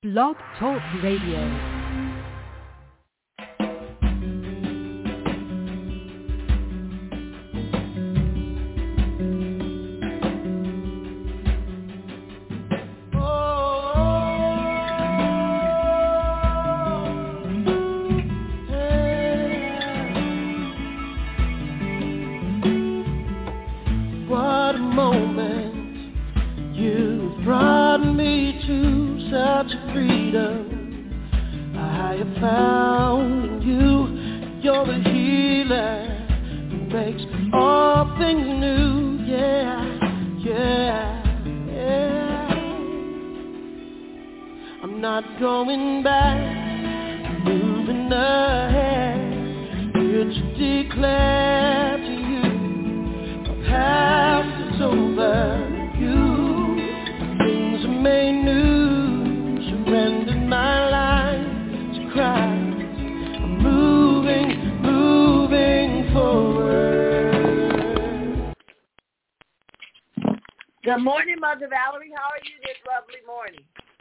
Blog Talk Radio. Good morning, Mother Valerie. How are you this lovely morning?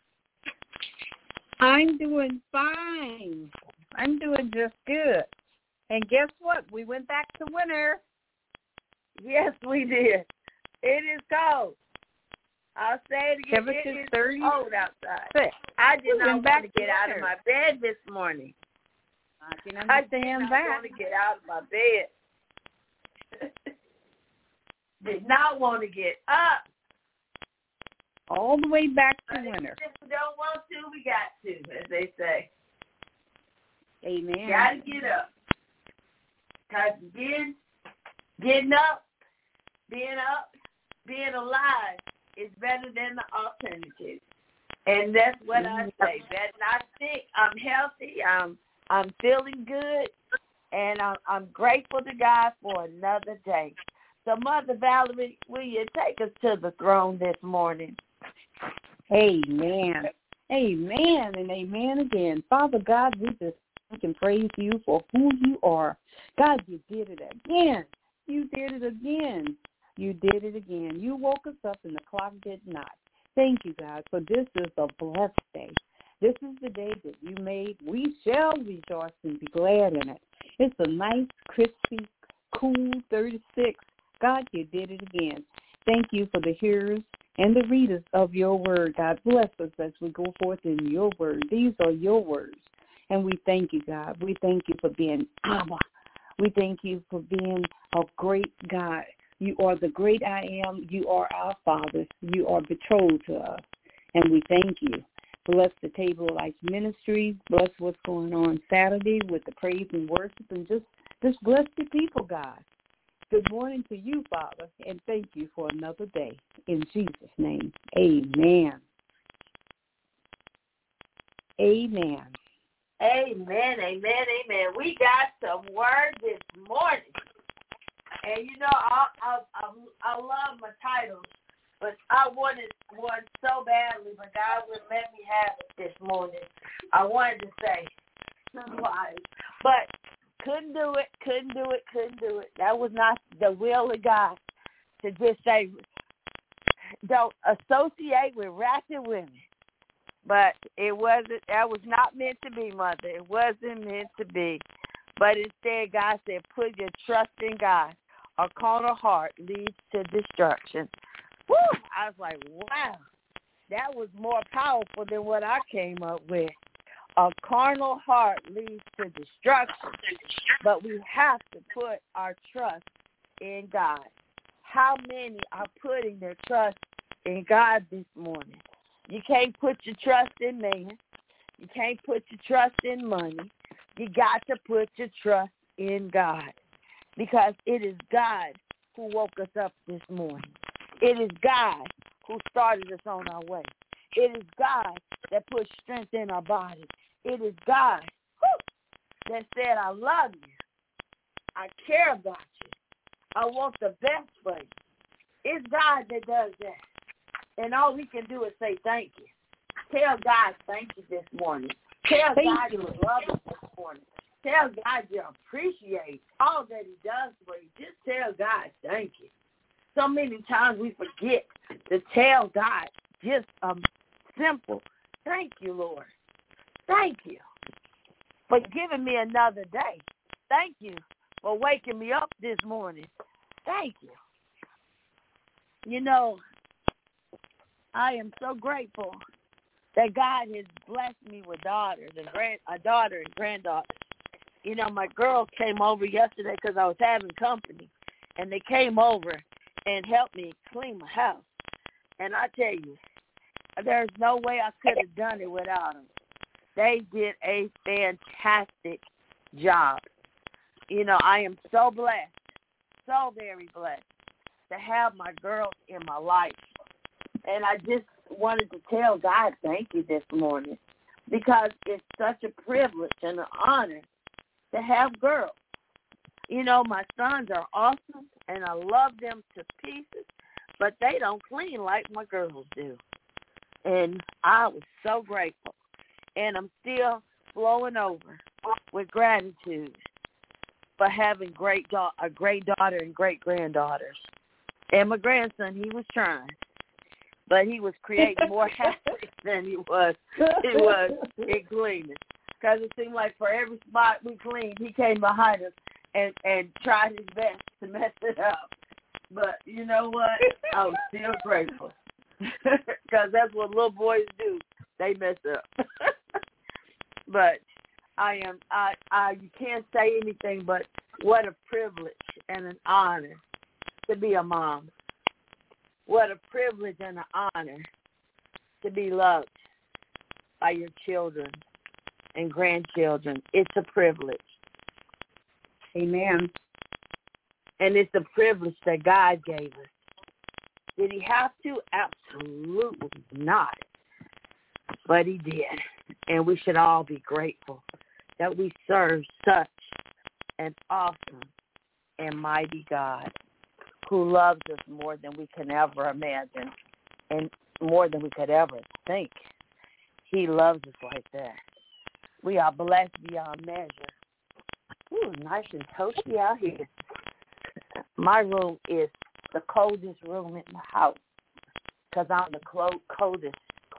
I'm doing fine. I'm doing just good. And guess what? We went back to winter. Yes, we did. It is cold. I'll say it again. It is cold outside. I did not want to get out of my bed this morning. I can understand that. I did not want to get out of my bed. Did not want to get up. All the way back to winter. If we don't want to, we got to, as they say. Amen. Got to get up. Because getting up, being alive is better than the alternative. And that's what I say. Better not sick. I'm healthy. I'm feeling good. And I'm grateful to God for another day. So, Mother Valerie, will you take us to the throne this morning? Amen. Amen and amen again. Father God, we just thank and praise you for who you are. God, you did it again. You did it again. You did it again. You woke us up and the clock did not. Thank you, God, for this is a blessed day. This is the day that you made. We shall rejoice and be glad in it. It's a nice, crispy, cool 36. God, you did it again. Thank you for the hearers and the readers of your word. God, bless us as we go forth in your word. These are your words. And we thank you, God. We thank you for being Abba. We thank you for being a great God. You are the great I am. You are our Father. You are betrothed to us. And we thank you. Bless the Table of Life Ministries. Bless what's going on Saturday with the praise and worship. And just bless the people, God. Good morning to you, Father, and thank you for another day. In Jesus' name, amen. Amen. Amen, amen, amen. We got some word this morning. And, you know, I love my titles, but I wanted one so badly, but God wouldn't let me have it this morning. I wanted to say, why? But couldn't do it. That was not the will of God to just say, don't associate with ratchet women. But that was not meant to be, Mother. It wasn't meant to be. But instead, God said, put your trust in God. A carnal heart leads to destruction. Woo! I was like, wow. That was more powerful than what I came up with. A carnal heart leads to destruction, but we have to put our trust in God. How many are putting their trust in God this morning? You can't put your trust in man. You can't put your trust in money. You got to put your trust in God, because it is God who woke us up this morning. It is God who started us on our way. It is God that put strength in our body. It is God that said, I love you. I care about you. I want the best for you. It's God that does that. And all we can do is say thank you. Tell God thank you this morning. Tell God you love him this morning. Tell God you appreciate all that he does for you. Just tell God thank you. So many times we forget to tell God just a simple Thank you, Lord. Thank you for giving me another day. Thank you for waking me up this morning. Thank you. You know, I am so grateful that God has blessed me with daughters and a daughter and granddaughter. You know, my girls came over yesterday because I was having company, and they came over and helped me clean my house. And I tell you, there's no way I could have done it without them. They did a fantastic job. You know, I am so blessed, so very blessed to have my girls in my life. And I just wanted to tell God thank you this morning, because it's such a privilege and an honor to have girls. You know, my sons are awesome, and I love them to pieces, but they don't clean like my girls do. And I was so grateful. And I'm still flowing over with gratitude for having a great daughter and great granddaughters. And my grandson, he was trying, but he was creating more havoc than he was in cleaning. Because it seemed like for every spot we cleaned, he came behind us and tried his best to mess it up. But you know what? I was still grateful. Because that's what little boys do. They mess up. But you can't say anything but what a privilege and an honor to be a mom. What a privilege and an honor to be loved by your children and grandchildren. It's a privilege. Amen. And it's a privilege that God gave us. Did he have to? Absolutely not. But he did. And we should all be grateful that we serve such an awesome and mighty God who loves us more than we can ever imagine and more than we could ever think. He loves us like that. We are blessed beyond measure. Ooh, nice and toasty out here. My room is the coldest room in the house because I'm the closest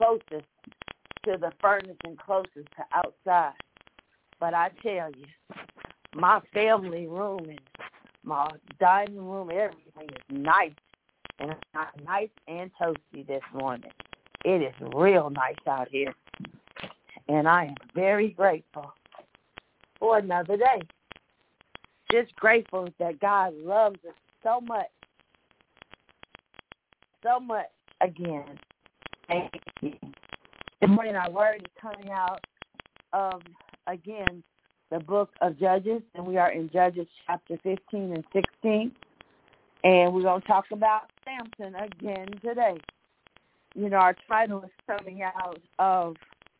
to the furnace and closest to outside. But I tell you, my family room and my dining room, everything is nice. And it's not nice and toasty this morning. It is real nice out here. And I am very grateful for another day. Just grateful that God loves us so much. So much again. Thank you. This morning our word is coming out of, again, the book of Judges, and we are in Judges chapter 15 and 16. And we're going to talk about Samson again today. You know, our title is coming out of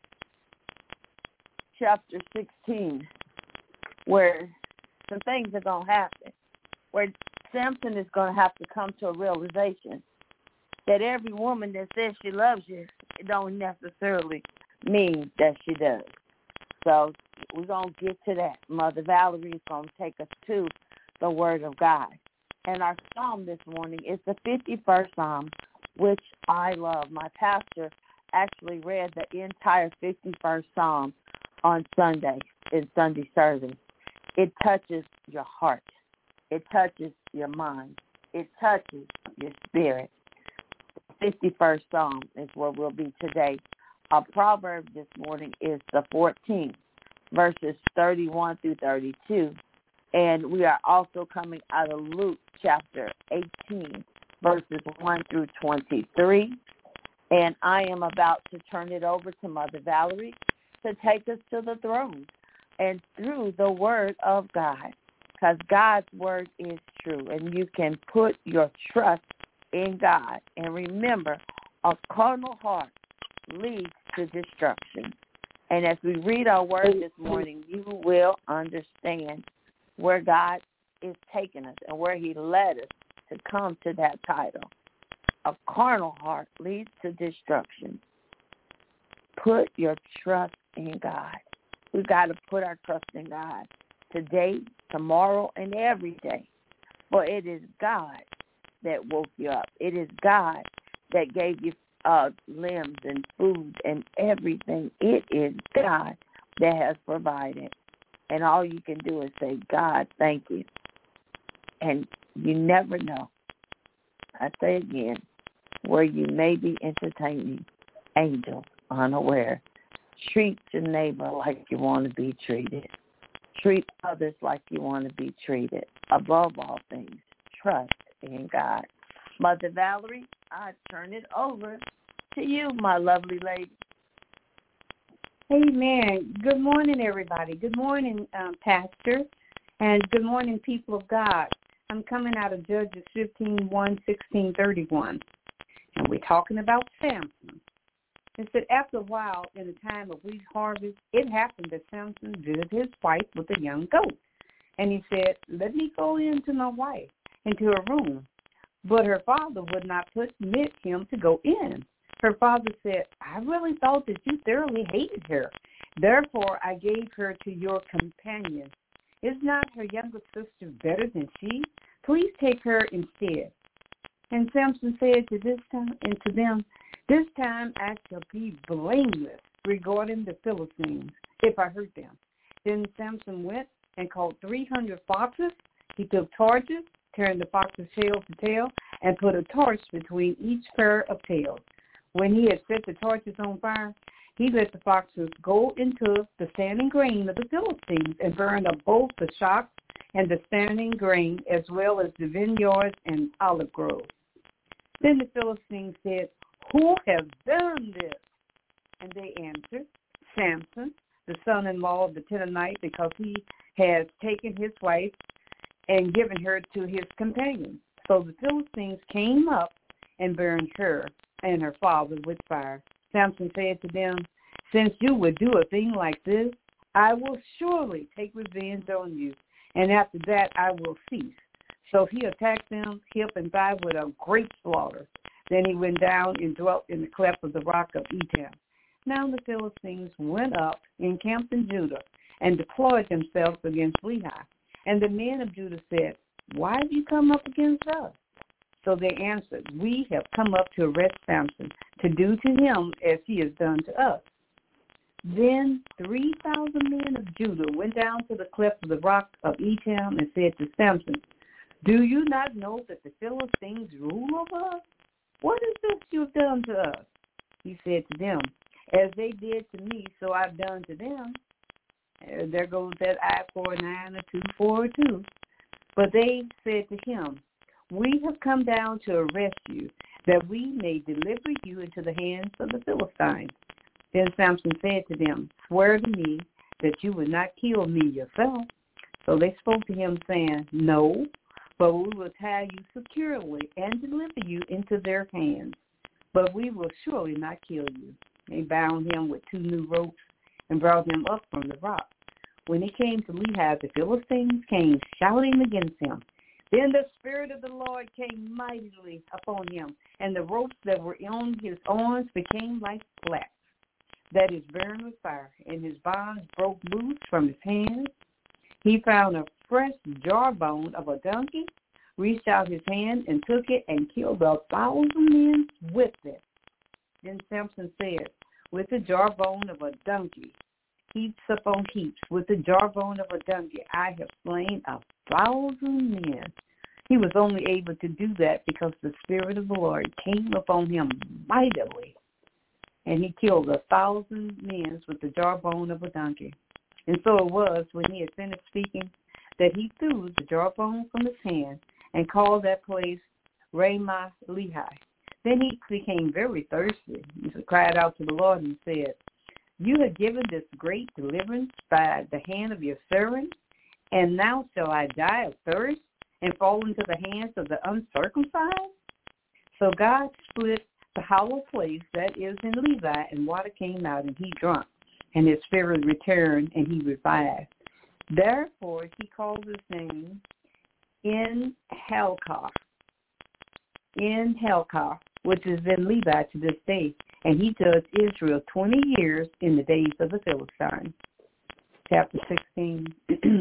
chapter 16, where some things are going to happen, where Samson is going to have to come to a realization that every woman that says she loves you, it don't necessarily mean that she does. So we're going to get to that. Mother Valerie is going to take us to the Word of God. And our psalm this morning is the 51st Psalm, which I love. My pastor actually read the entire 51st Psalm on Sunday in Sunday service. It touches your heart. It touches your mind. It touches your spirit. The 51st Psalm is where we'll be today. Our proverb this morning is the 14th, verses 31 through 32. And we are also coming out of Luke chapter 18, verses 1 through 23. And I am about to turn it over to Mother Valerie to take us to the throne and through the Word of God, because God's Word is true, and you can put your trust in God. And remember, a carnal heart leads to destruction. And as we read our Word this morning, you will understand where God is taking us and where he led us to come to that title. A carnal heart leads to destruction. Put your trust in God. We've got to put our trust in God today, tomorrow, and every day. For it is God that woke you up. It is God that gave you limbs and food and everything. It is God that has provided. And all you can do is say, God, thank you. And you never know, I say again, where you may be entertaining angels unaware. Treat your neighbor like you want to be treated. Treat others like you want to be treated. Above all things, trust in God. Mother Valerie, I turn it over to you, my lovely lady. Amen. Good morning, everybody. Good morning, Pastor, and good morning, people of God. I'm coming out of Judges 15:1, 16:31, and we're talking about Samson. It said, after a while, in the time of wheat harvest, it happened that Samson visited his wife with a young goat. And he said, let me go in to my wife, into her room. But her father would not permit him to go in. Her father said, I really thought that you thoroughly hated her. Therefore, I gave her to your companion. Is not her younger sister better than she? Please take her instead. And Samson said to them, this time I shall be blameless regarding the Philistines, if I hurt them. Then Samson went and caught 300 foxes. He took torches, turned the foxes tail to tail, and put a torch between each pair of tails. When he had set the torches on fire, he let the foxes go into the standing grain of the Philistines and burned up both the shocks and the standing grain, as well as the vineyards and olive groves. Then the Philistines said, who has done this? And they answered, Samson, the son-in-law of the Tenanite, because he has taken his wife and given her to his companion. So the Philistines came up and burned her and her father with fire. Samson said to them, since you would do a thing like this, I will surely take revenge on you, and after that I will cease. So he attacked them hip and thigh with a great slaughter. Then he went down and dwelt in the cleft of the rock of Etam. Now the Philistines went up, encamped in Judah, and deployed themselves against Lehi. And the men of Judah said, why have you come up against us? So they answered, we have come up to arrest Samson, to do to him as he has done to us. Then 3,000 men of Judah went down to the cleft of the rock of Etam and said to Samson, do you not know that the Philistines rule over us? What is this you've done to us? He said to them, as they did to me, so I've done to them. There goes that eye for an eye and a tooth for a tooth. But they said to him, we have come down to arrest you, that we may deliver you into the hands of the Philistines. Then Samson said to them, swear to me that you would not kill me yourself. So they spoke to him, saying, no, but we will tie you securely and deliver you into their hands. But we will surely not kill you. They bound him with 2 new ropes and brought him up from the rock. When he came to Lehi, the Philistines came shouting against him. Then the Spirit of the Lord came mightily upon him, and the ropes that were on his arms became like flax that is burned with fire, and his bonds broke loose from his hands. He found a fresh jawbone of a donkey, reached out his hand and took it and killed 1,000 men with it. Then Samson said, with the jawbone of a donkey, heaps upon heaps, with the jawbone of a donkey, I have slain 1,000 men. He was only able to do that because the Spirit of the Lord came upon him mightily, and he killed 1,000 men with the jawbone of a donkey. And so it was, when he had finished speaking, that he threw the jawbone from his hand and called that place Ramoth Lehi. Then he became very thirsty. He cried out to the Lord and said, you have given this great deliverance by the hand of your servant, and now shall I die of thirst and fall into the hands of the uncircumcised? So God split the hollow place that is in Levi, and water came out, and he drank, and his spirit returned, and he revived. Therefore he called his name En-Helkah, which is in Levi to this day, and he judged Israel 20 years in the days of the Philistines. Chapter 16.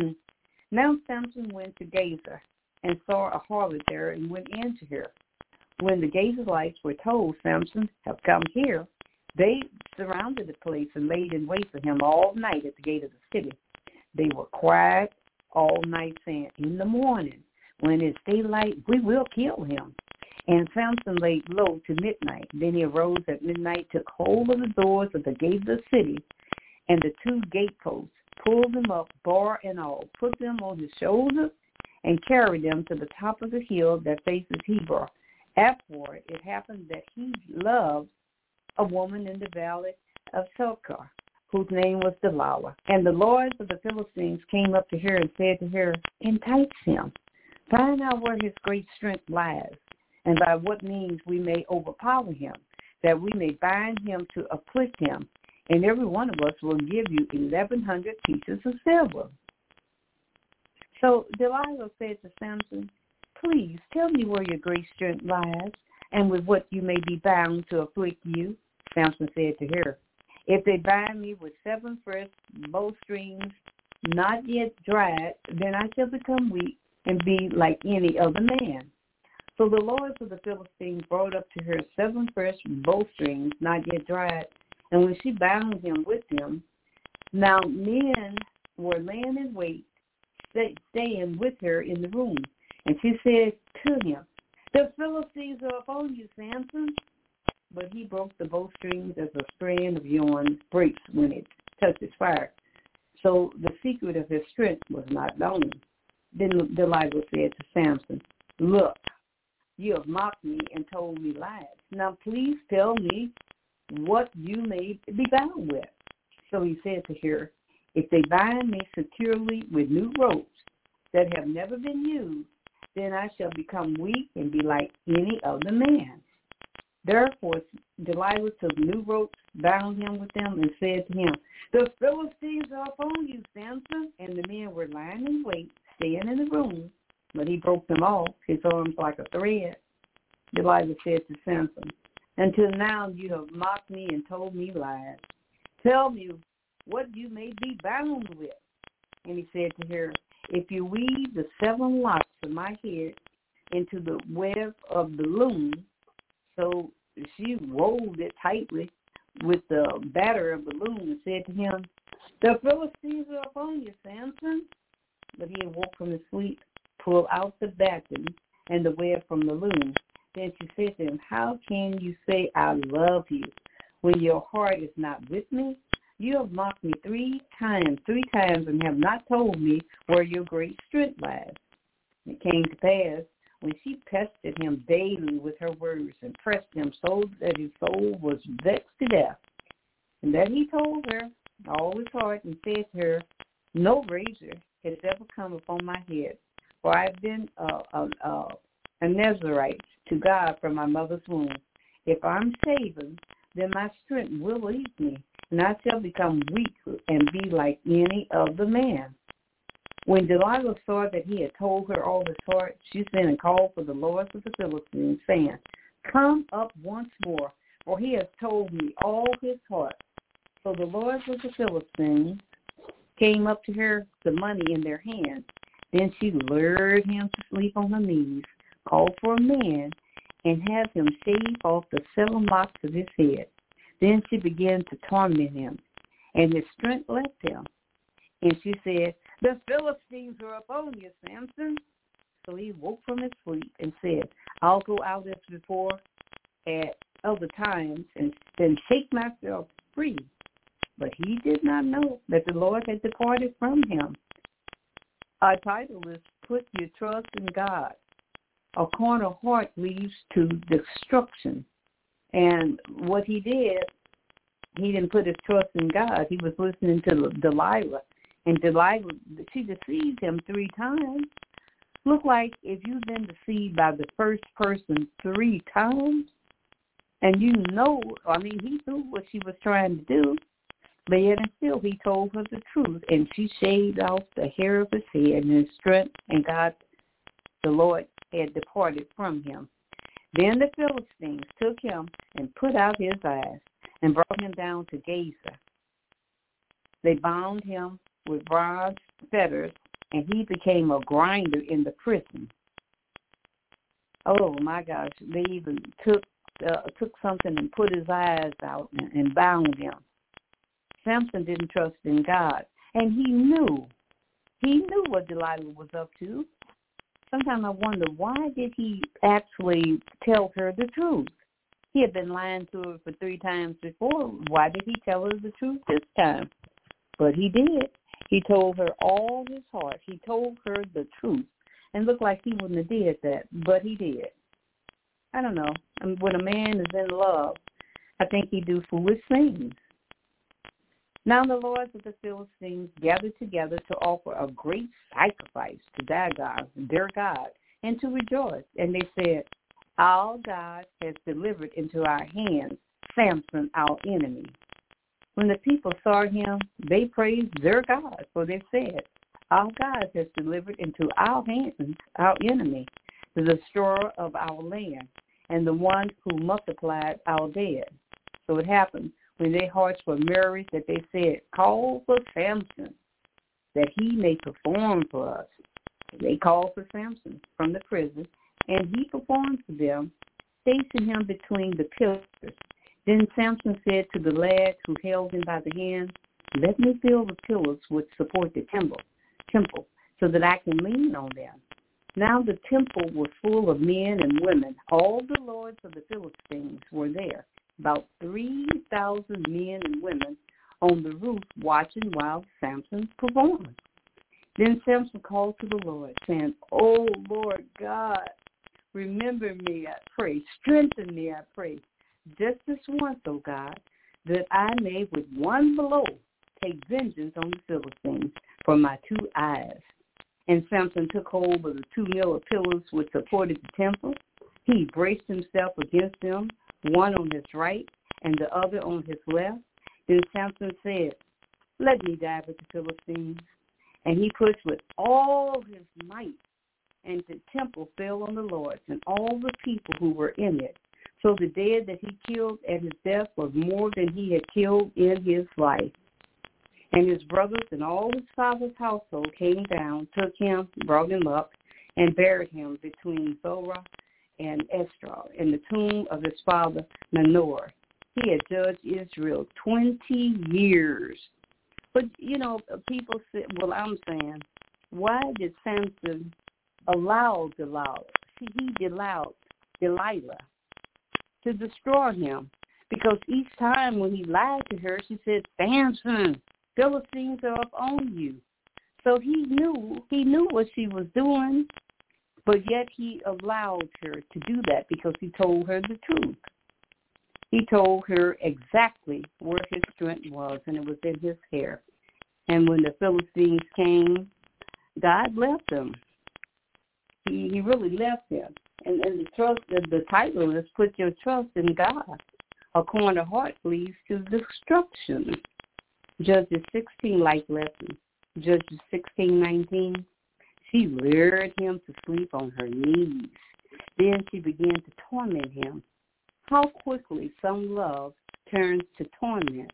Now Samson went to Gaza and saw a harlot there and went in to her. When the Gazelites were told Samson have come here, they surrounded the place and laid in wait for him all night at the gate of the city. They were quiet all night, saying, in the morning, when it's daylight, we will kill him. And Samson laid low to midnight. Then he arose at midnight, took hold of the doors of the gate of the city and the two gateposts, pulled them up, bar and all, put them on his shoulders, and carried them to the top of the hill that faces Hebron. Afterward, it happened that he loved a woman in the valley of Sychar, whose name was Delilah. And the lords of the Philistines came up to her and said to her, entice him, find out where his great strength lies, and by what means we may overpower him, that we may bind him to afflict him, and every one of us will give you 1,100 pieces of silver. So Delilah said to Samson, please tell me where your great strength lies, and with what you may be bound to afflict you. Samson said to her, if they bind me with 7 fresh bowstrings, not yet dried, then I shall become weak and be like any other man. So the lords of the Philistines brought up to her 7 fresh bowstrings, not yet dried, and when she bound him with them, now men were laying in wait, staying with her in the room. And she said to him, the Philistines are upon you, Samson. But he broke the bowstrings as a strand of yarn breaks when it touches fire. So the secret of his strength was not known. Then Delilah said to Samson, look, you have mocked me and told me lies. Now please tell me what you may be bound with. So he said to her, if they bind me securely with new ropes that have never been used, then I shall become weak and be like any other man. Therefore Delilah took new ropes, bound him with them, and said to him, the Philistines are upon you, Samson. And the men were lying in wait, staying in the room, but he broke them off, his arms like a thread. Delilah said to Samson, until now you have mocked me and told me lies. Tell me what you may be bound with. And he said to her, if you weave the 7 locks of my head into the web of the loom, so she wove it tightly with the batter of the loom and said to him, the Philistines are upon you, Samson. But he awoke from his sleep, pulled out the batten and the web from the loom. Then she said to him, how can you say I love you when your heart is not with me? You have mocked me 3 times, and have not told me where your great strength lies. It came to pass, when she pestered him daily with her words and pressed him so that his soul was vexed to death, and that he told her all his heart and said to her, no razor has ever come upon my head, for I have been a Nazarite to God from my mother's womb. If I'm shaven, then my strength will leave me, and I shall become weak and be like any other man. When Delilah saw that he had told her all his heart, she sent and called for the lords of the Philistines, saying, come up once more, for he has told me all his heart. So the lords of the Philistines came up to her, the money in their hands. Then she lured him to sleep on her knees, called for a man, and had him shave off the 7 locks of his head. Then she began to torment him, and his strength left him. And she said, the Philistines are upon you, Samson. So he woke from his sleep and said, I'll go out as before at other times and then shake myself free. But he did not know that the Lord had departed from him. Our title is Put Your Trust in God. A carnal heart leads to destruction. And what he did, he didn't put his trust in God. He was listening to Delilah. And Delilah, she deceived him 3 times. Look like if you've been deceived by the first person 3 times, and he knew what she was trying to do, but yet and still he told her the truth, and she shaved off the hair of his head and his strength, and God, the Lord, had departed from him. Then the Philistines took him and put out his eyes and brought him down to Gaza. They bound him with bronze fetters, and he became a grinder in the prison. Oh my gosh, they even took something and put his eyes out and bound him. Samson didn't trust in God, and he knew what Delilah was up to. Sometimes I wonder, why did he actually tell her the truth? He had been lying to her for 3 times before. Why did he tell her the truth this time? But he did. He told her all his heart. He told her the truth. And it looked like he wouldn't have did that, but he did. I don't know. I mean, when a man is in love, I think he do foolish things. Now the lords of the Philistines gathered together to offer a great sacrifice to Dagon, their God, and to rejoice. And they said, our God has delivered into our hands Samson, our enemy. When the people saw him, they praised their God, for they said, our God has delivered into our hands our enemy, the destroyer of our land, and the one who multiplied our dead. So it happened, when their hearts were merry, that they said, call for Samson, that he may perform for us. They called for Samson from the prison, and he performed for them, facing him between the pillars. Then Samson said to the lad who held him by the hand, let me fill the pillars which support the temple, so that I can lean on them. Now the temple was full of men and women. All the lords of the Philistines were there, about 3,000 men and women on the roof watching while Samson performed. Then Samson called to the Lord, saying, oh, Lord God, remember me, I pray. Strengthen me, I pray. Just this once, O God, that I may with one blow take vengeance on the Philistines for my 2 eyes. And Samson took hold of the 2 millar pillars which supported the temple. He braced himself against them, one on his right and the other on his left. Then Samson said, let me die with the Philistines. And he pushed with all his might, and the temple fell on the lords and all the people who were in it. So the dead that he killed at his death was more than he had killed in his life. And his brothers and all his father's household came down, took him, brought him up, and buried him between Zorah and Eshtaol in the tomb of his father Manoah. He had judged Israel 20 years. But, you know, people say, well, I'm saying, why did Samson allow Delilah to destroy him? Because each time when he lied to her, she said, Samson, Philistines are up on you. So he knew what she was doing, but yet he allowed her to do that because he told her the truth. He told her exactly where his strength was, and it was in his hair. And when the Philistines came, God left him. He really left him. And the title is Put Your Trust in God. A corner heart leads to destruction. Judges 16 life lesson. Judges 16:19. She lured him to sleep on her knees. Then she began to torment him. How quickly some love turns to torment.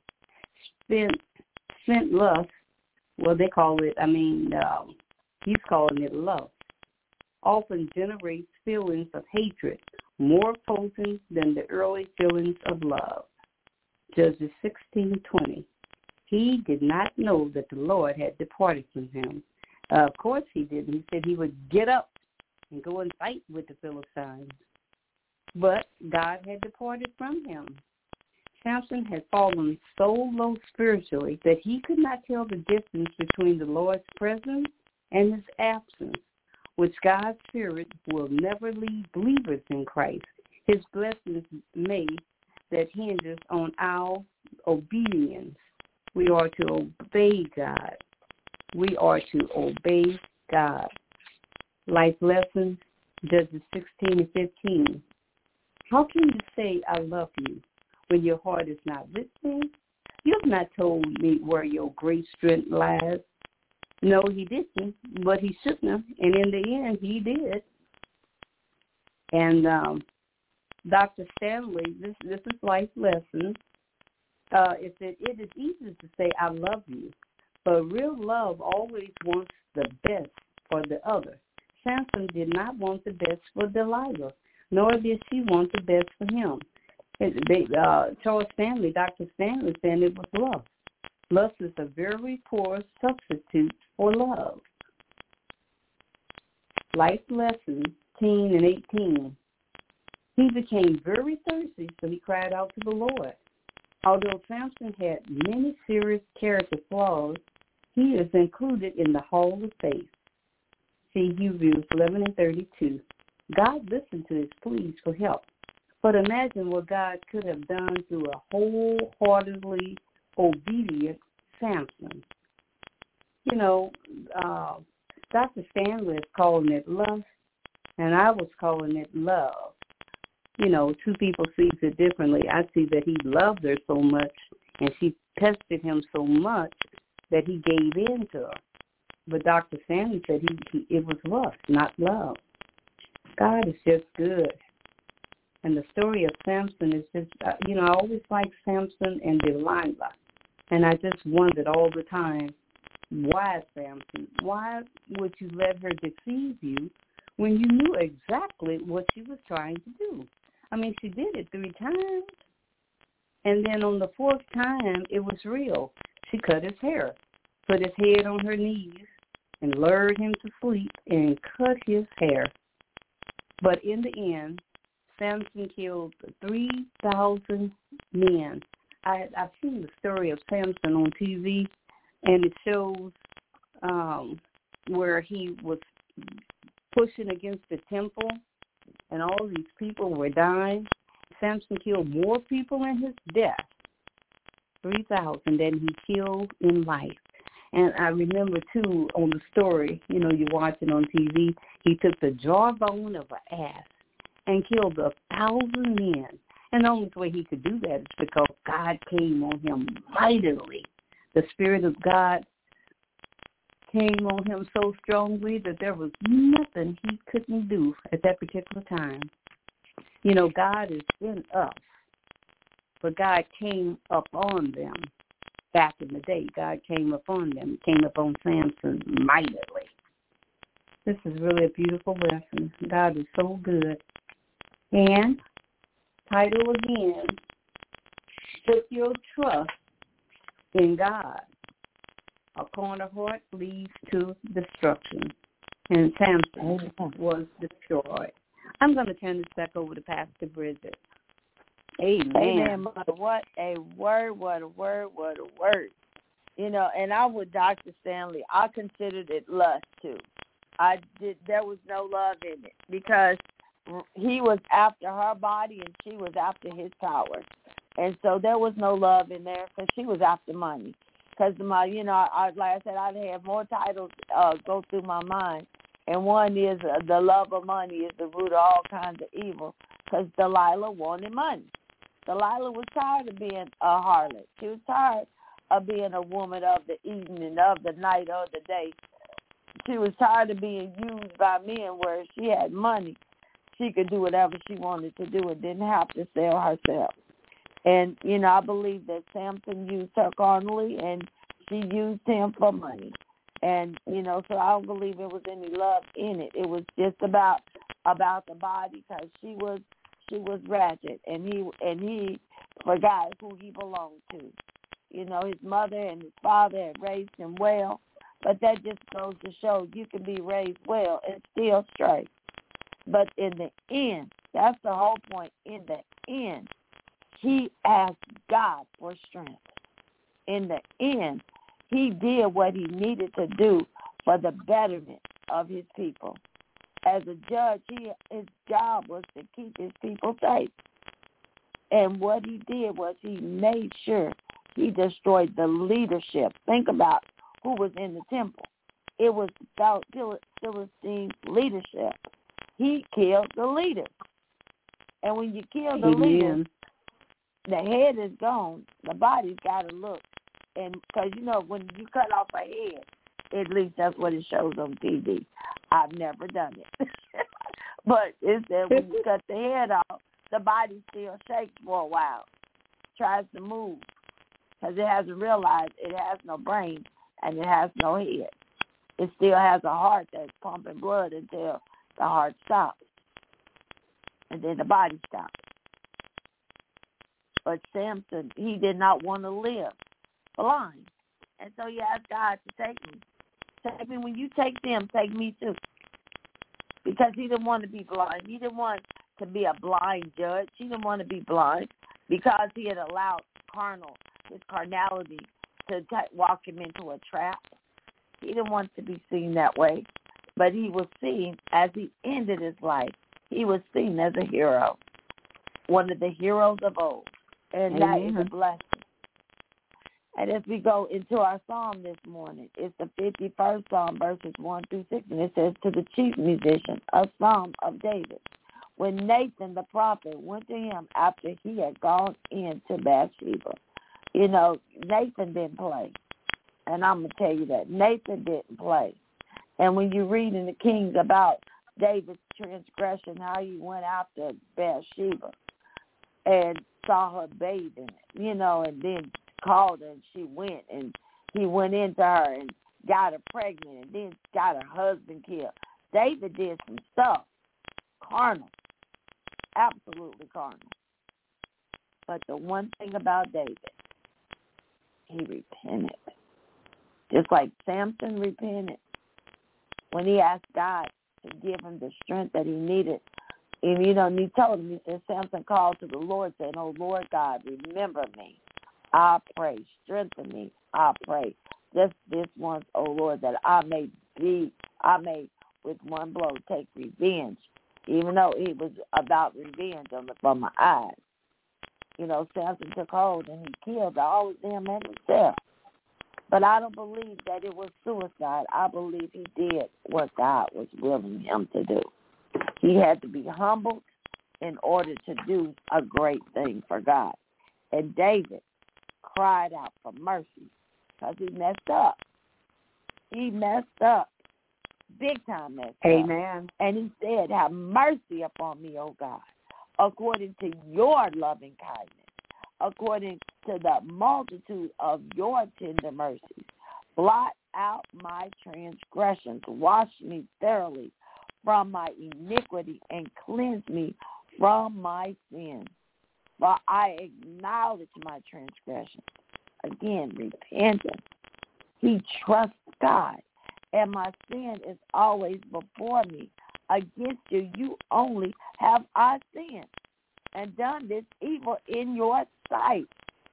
Spent lust, well, they call it, he's calling it love, often generates feelings of hatred more potent than the early feelings of love. Judges 16:20. He did not know that the Lord had departed from him. Of course he didn't. He said he would get up and go and fight with the Philistines. But God had departed from him. Samson had fallen so low spiritually that he could not tell the difference between the Lord's presence and his absence, which God's Spirit will never leave believers in Christ. His blessings made that hinges on our obedience. We are to obey God. We are to obey God. Life lessons, Judges 16:15. How can you say I love you when your heart is not listening? You have not told me where your great strength lies. No, he didn't, but he shouldn't have. And in the end, he did. And Dr. Stanley, this is life lesson. It said, it is easy to say I love you, but real love always wants the best for the other. Samson did not want the best for Delilah. nor did she want the best for him. Charles Stanley, Dr. Stanley, said it was lust. Lust is a very poor substitute for love. Life lessons, 10 and 18. He became very thirsty, so he cried out to the Lord. Although Samson had many serious character flaws, he is included in the Hall of Faith. See Hebrews 11 and 32. God listened to his pleas for help. But imagine what God could have done through a wholeheartedly obedient Samson. You know, Dr. Stanley is calling it lust, and I was calling it love. You know, two people see it differently. I see that he loved her so much, and she tested him so much that he gave in to her. But Dr. Stanley said it was lust, not love. God is just good. And the story of Samson is just, I always liked Samson and Delilah. And I just wondered all the time, why, Samson? Why would you let her deceive you when you knew exactly what she was trying to do? I mean, she did it 3 times. And then on the 4th time, it was real. She cut his hair, put his head on her knees, and lured him to sleep and cut his hair. But in the end, Samson killed 3,000 men. I've seen the story of Samson on TV, and it shows where he was pushing against the temple, and all these people were dying. Samson killed more people in his death, 3,000, than he killed in life. And I remember, too, on the story, you're watching on TV, he took the jawbone of an ass and killed 1,000 men. And the only way he could do that is because God came on him mightily. The Spirit of God came on him so strongly that there was nothing he couldn't do at that particular time. God is in us, but God came upon them. Back in the day, God came upon them, came upon Samson mightily. This is really a beautiful lesson. God is so good. And, title again, put your trust in God. A corner heart leads to destruction. And Samson was destroyed. I'm going to turn this back over to Pastor Bridget. Amen. Amen, Mother. What a word, what a word, what a word. And I'm with Dr. Stanley. I considered it lust, too. There was no love in it because he was after her body and she was after his power. And so there was no love in there because she was after money. Because, like I said, I'd have more titles go through my mind. And one is the love of money is the root of all kinds of evil because Delilah wanted money. Delilah was tired of being a harlot. She was tired of being a woman of the evening, of the night, of the day. She was tired of being used by men where she had money. She could do whatever she wanted to do and didn't have to sell herself. And, I believe that Samson used her carnally and she used him for money. And, so I don't believe there was any love in it. It was just about the body because she was ratchet and he forgot who he belonged to. His mother and his father had raised him well, but that just goes to show you can be raised well and still stray. But in the end, that's the whole point. In the end, he asked God for strength. In the end, he did what he needed to do for the betterment of his people. As a judge, his job was to keep his people safe. And what he did was he made sure he destroyed the leadership. Think about who was in the temple. It was about Philistine's leadership. He killed the leaders. And when you kill the leaders, the head is gone. The body's got to look. And because, when you cut off a head, at least that's what it shows on TV. I've never done it. But it said when you cut the head off, the body still shakes for a while, tries to move, because it hasn't realized it has no brain and it has no head. It still has a heart that's pumping blood until the heart stops. And then the body stopped. But Samson, he did not want to live blind. And so he asked God to take me. Take me. When you take them, take me too. Because he didn't want to be blind. He didn't want to be a blind judge. He didn't want to be blind because he had allowed his carnality to walk him into a trap. He didn't want to be seen that way. But he was seen, as he ended his life, he was seen as a hero, one of the heroes of old. And that is a blessing. And as we go into our psalm this morning, it's the 51st Psalm, verses 1 through 6, and it says, to the chief musician, a psalm of David. When Nathan the prophet went to him after he had gone into Bathsheba. You know, Nathan didn't play. And I'm going to tell you that. Nathan didn't play. And when you read in the Kings about David's transgression, how he went after Bathsheba and saw her bathing it, you know, and then called her and she went, and he went into her and got her pregnant and then got her husband killed. David did some stuff, carnal, absolutely carnal. But the one thing about David, he repented. Just like Samson repented when he asked God to give him the strength that he needed. And, you know, and he told him, he said, Samson called to the Lord saying, oh, Lord God, remember me. I pray, strengthen me, I pray. Just this once, oh Lord, that I may with one blow take revenge, even though it was about revenge from my eyes. You know, Samson took hold and he killed all of them and himself. But I don't believe that it was suicide. I believe he did what God was willing him to do. He had to be humbled in order to do a great thing for God. And David cried out for mercy because he messed up. He messed up. Big time messed up. Amen. And he said, have mercy upon me, O God, according to your loving kindness, according to the multitude of your tender mercies. Blot out my transgressions. Wash me thoroughly from my iniquity and cleanse me from my sin. For I acknowledge my transgressions. Again, repentance. He trusts God. And my sin is always before me. Against you only have I sinned and done this evil in your sight,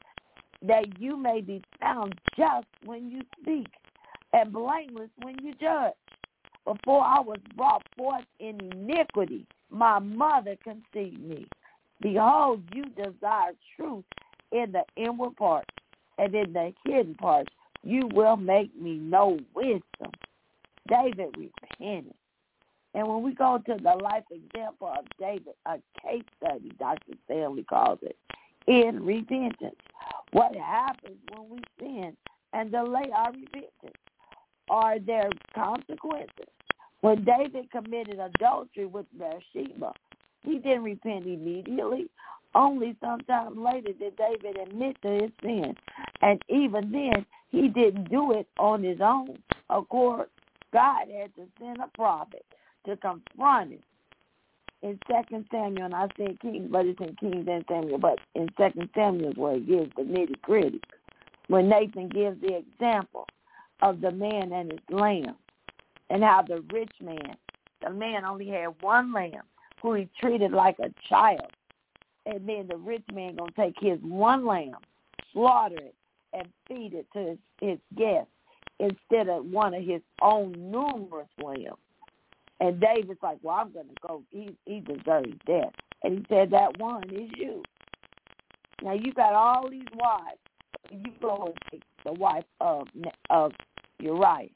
that you may be found just when you speak and blameless when you judge. Before I was brought forth in iniquity, my mother conceived me. Behold, you desire truth in the inward parts, and in the hidden parts you will make me know wisdom. David repented. And when we go to the life example of David, a case study, Dr. Stanley calls it, in repentance. What happens when we sin and delay our repentance? Are there consequences? When David committed adultery with Bathsheba, he didn't repent immediately. Only sometime later did David admit to his sin. And even then, he didn't do it on his own. Of course, God had to send a prophet to confront him. In 2 Samuel, and I said Kings, but it's in Kings and Samuel, but in 2 Samuel is where it gives the nitty-gritty. When Nathan gives the example of the man and his lamb, and how the rich man, the man only had one lamb, who he treated like a child. And then the rich man going to take his one lamb, slaughter it, and feed it to his guests instead of one of his own numerous lambs. And David's like, well, I'm going to go. He deserves death. And he said, that one is you. Now, you got all these wives. You go and take the wife of Uriah,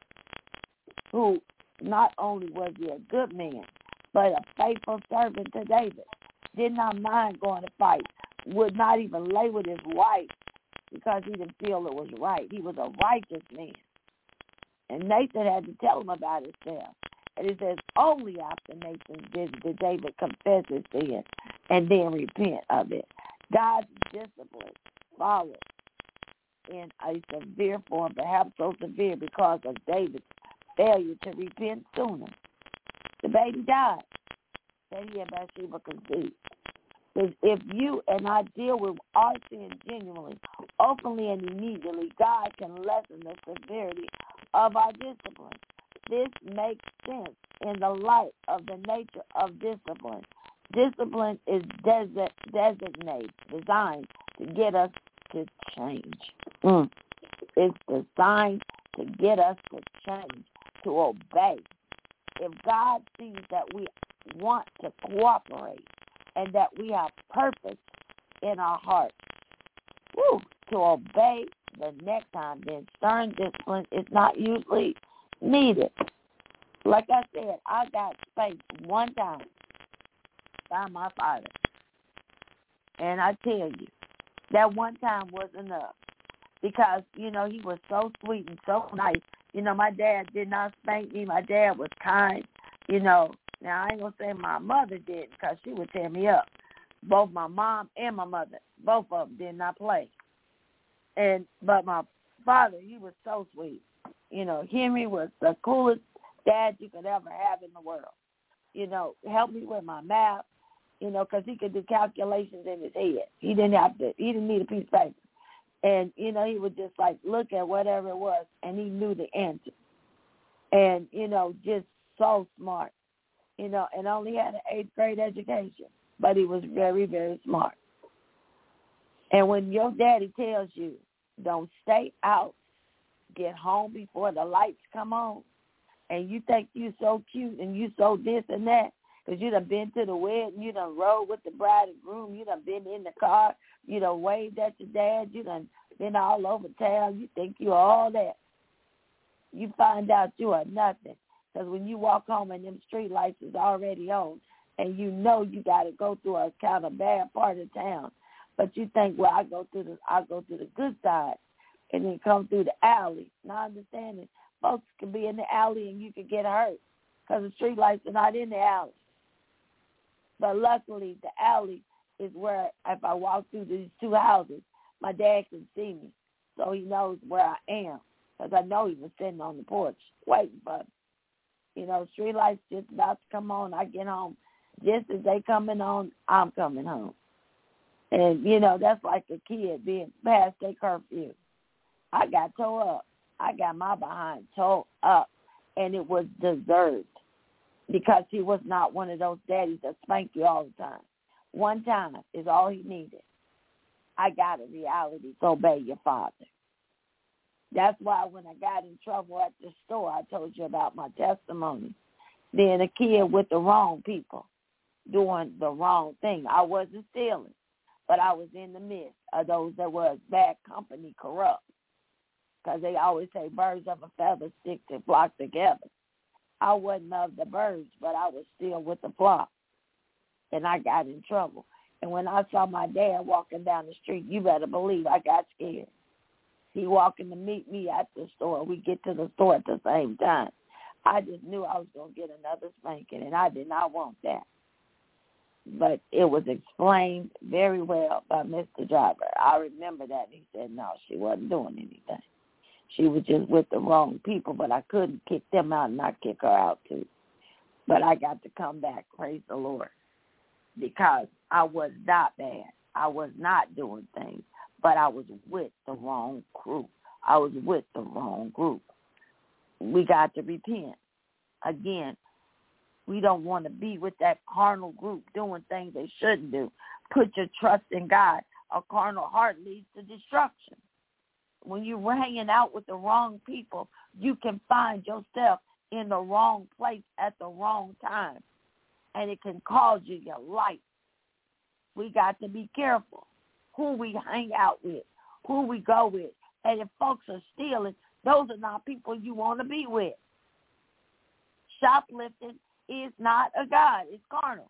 who not only was he a good man, but a faithful servant to David. Did not mind going to fight. Would not even lay with his wife because he didn't feel it was right. He was a righteous man. And Nathan had to tell him about himself. And it says, only after Nathan did David confess his sin and then repent of it. God's discipline followed in a severe form, perhaps so severe because of David's failure to repent sooner. The baby died. that he and Bathsheba conceived. Because if you and I deal with our sin genuinely, openly, and immediately, God can lessen the severity of our discipline. This makes sense in the light of the nature of discipline. Discipline is designed to get us to change. It's designed to get us to change, to obey. If God sees that we want to cooperate and that we have purpose in our hearts to obey the next time, then stern discipline is not usually needed. Like I said, I got spanked one time by my father. And I tell you, that one time was enough. Because, he was so sweet and so nice. My dad did not spank me. My dad was kind, Now, I ain't going to say my mother did because she would tear me up. Both my mom and my mother, both of them did not play. But my father, he was so sweet. Henry was the coolest dad you could ever have in the world. Helped me with my math, because he could do calculations in his head. He didn't need a piece of paper. And, he would just, look at whatever it was, and he knew the answer. And, just so smart, and only had an 8th grade education. But he was very, very smart. And when your daddy tells you, don't stay out, get home before the lights come on, and you think you so cute and you so this and that, because you done been to the wedding, you done rode with the bride and groom, you done been in the car, you done waved at your dad, you done been all over town, you think you all that. You find out you are nothing. Because when you walk home and them street lights is already on, and you got to go through a kind of bad part of town, but you think, well, I'll go through the good side, and then come through the alley. Not understanding, folks can be in the alley and you can get hurt because the street lights are not in the alley. But luckily, the alley is where if I walk through these two houses, my dad can see me, so he knows where I am, because I know he was sitting on the porch waiting for me. Street lights just about to come on. I get home. Just as they coming on, I'm coming home. And, that's like a kid being past their curfew. I got tore up. I got my behind tore up, and it was deserved because he was not one of those daddies that spank you all the time. One time is all he needed. I got a reality to obey your father. That's why when I got in trouble at the store, I told you about my testimony. Being a kid with the wrong people, doing the wrong thing. I wasn't stealing, but I was in the midst of those that was bad company, corrupt. Because they always say birds of a feather stick to flock together. I wasn't of the birds, but I was still with the flock. And I got in trouble. And when I saw my dad walking down the street, you better believe I got scared. He walking to meet me at the store. We get to the store at the same time. I just knew I was going to get another spanking, and I did not want that. But it was explained very well by Mr. Driver. I remember that. He said, no, she wasn't doing anything. She was just with the wrong people, but I couldn't kick them out and not kick her out too. But I got to come back, praise the Lord, because I was not bad. I was not doing things, but I was with the wrong crew. I was with the wrong group. We got to repent. Again, we don't want to be with that carnal group doing things they shouldn't do. Put your trust in God. A carnal heart leads to destruction. When you're hanging out with the wrong people, you can find yourself in the wrong place at the wrong time, and it can cost you your life. We got to be careful who we hang out with, who we go with. And if folks are stealing, those are not people you want to be with. Shoplifting is not a God. It's carnal.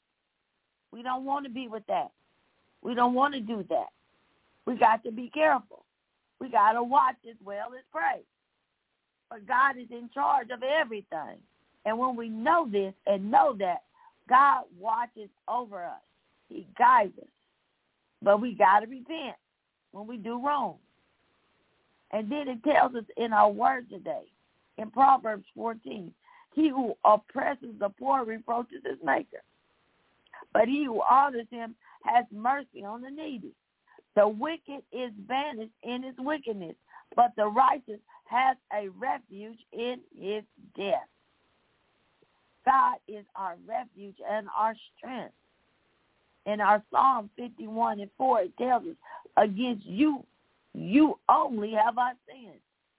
We don't want to be with that. We don't want to do that. We got to be careful. We got to watch as well as pray. But God is in charge of everything. And when we know this and know that, God watches over us. He guides us. But we got to repent when we do wrong. And then it tells us in our word today, in Proverbs 14, he who oppresses the poor reproaches his maker. but he who honors him has mercy on the needy. The wicked is banished in his wickedness, but the righteous has a refuge in his death. God is our refuge and our strength. In our Psalm 51:4, it tells us, against you only have I sinned.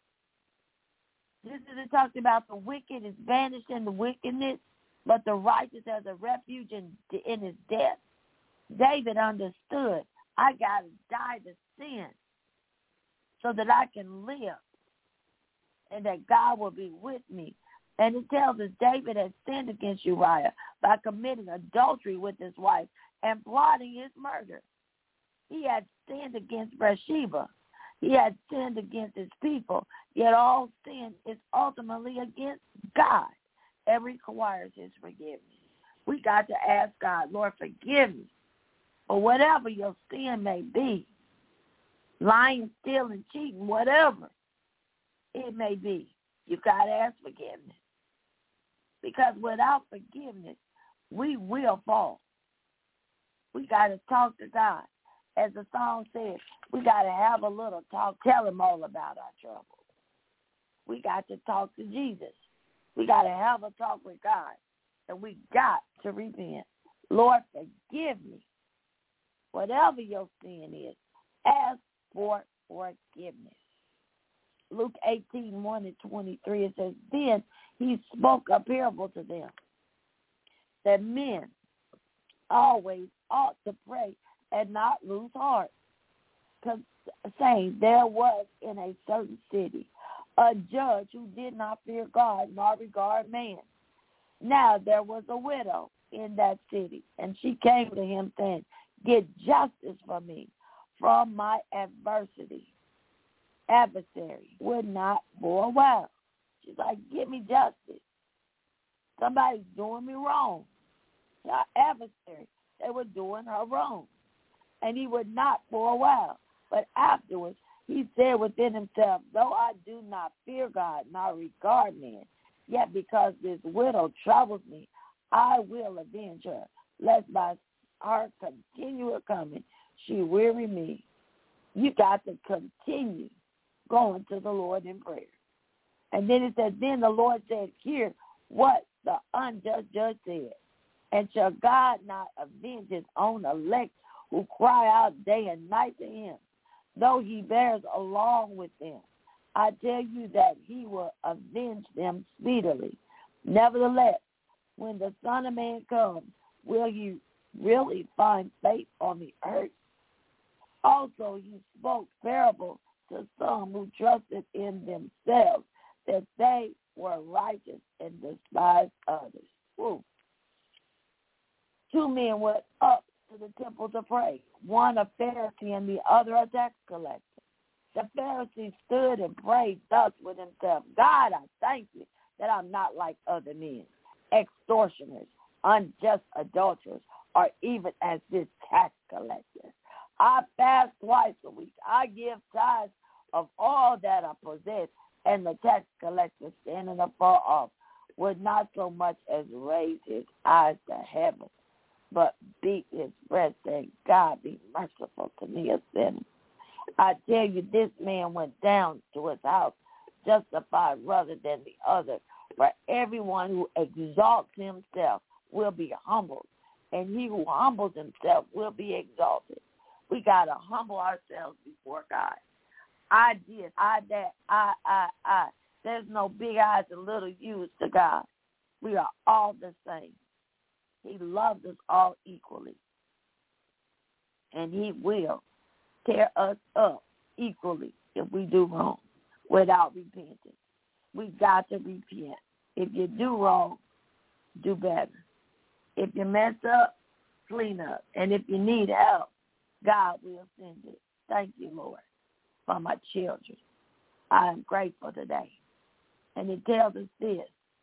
This is it talks about the wicked is banished in the wickedness, but the righteous has a refuge in his death. David understood, I got to die to sin so that I can live and that God will be with me. And it tells us David had sinned against Uriah by committing adultery with his wife and plotting his murder. He had sinned against Bathsheba. He had sinned against his people, yet all sin is ultimately against God and requires his forgiveness. We got to ask God, Lord, forgive me for whatever your sin may be, lying, stealing, cheating, whatever it may be. You got to ask forgiveness, because without forgiveness, we will fall. We got to talk to God. As the song says, we got to have a little talk, tell him all about our troubles. We got to talk to Jesus. We got to have a talk with God, and we got to repent. Lord, forgive me. Whatever your sin is, ask for forgiveness. Luke 18:1-23, it says, then he spoke a parable to them, that men always ought to pray and not lose heart, saying, there was in a certain city a judge who did not fear God nor regard man. Now there was a widow in that city, and she came to him saying, get justice for me from my adversary would not for a while. She's like, give me justice. Somebody's doing me wrong. Our adversary, they were doing her wrong. And he would not for a while. But afterwards, he said within himself, though I do not fear God nor regard men, yet because this widow troubles me, I will avenge her, lest by her continual coming she weary me. You got to continue going to the Lord in prayer. And then it says, then the Lord said, hear what the unjust judge said. And shall God not avenge his own elect who cry out day and night to him, though he bears along with them? I tell you that he will avenge them speedily. Nevertheless, when the Son of Man comes, will you really find faith on the earth? Also, he spoke parable to some who trusted in themselves that they were righteous and despised others. Woo. Two men went up to the temple to pray, one a Pharisee and the other a tax collector. The Pharisee stood and prayed thus with himself, God, I thank you that I'm not like other men, extortioners, unjust adulterers, or even as this tax collector. I fast twice a week. I give tithes of all that I possess. And the tax collector, standing afar off, would not so much as raise his eyes to heaven, but beat his breast, saying, God, be merciful to me, a sinner. I tell you, this man went down to his house justified rather than the other. For everyone who exalts himself will be humbled, and he who humbles himself will be exalted. We got to humble ourselves before God. I did, I that, I. There's no big eyes and little U's to God. We are all the same. He loves us all equally. And he will tear us up equally if we do wrong without repenting. We got to repent. If you do wrong, do better. If you mess up, clean up. And if you need help, God will send it. Thank you, Lord, for my children. I am grateful today. And it tells us this.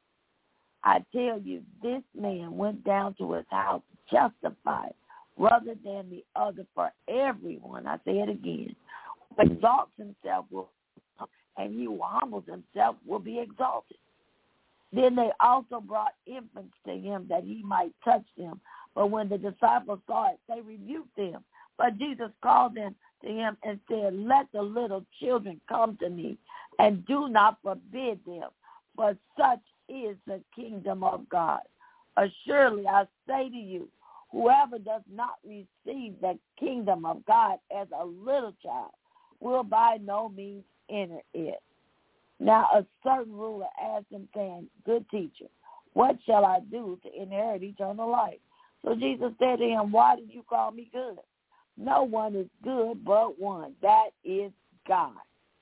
I tell you, this man went down to his house justified rather than the other. For everyone, I say it again, who exalts himself will, and he who humbles himself will be exalted. Then they also brought infants to him that he might touch them. But when the disciples saw it, they rebuked them. But Jesus called them to him and said, let the little children come to me, and do not forbid them, for such is the kingdom of God. Assuredly, I say to you, whoever does not receive the kingdom of God as a little child will by no means enter it. Now a certain ruler asked him, saying, good teacher, what shall I do to inherit eternal life? So Jesus said to him, why did you call me good? No one is good but one, that is God.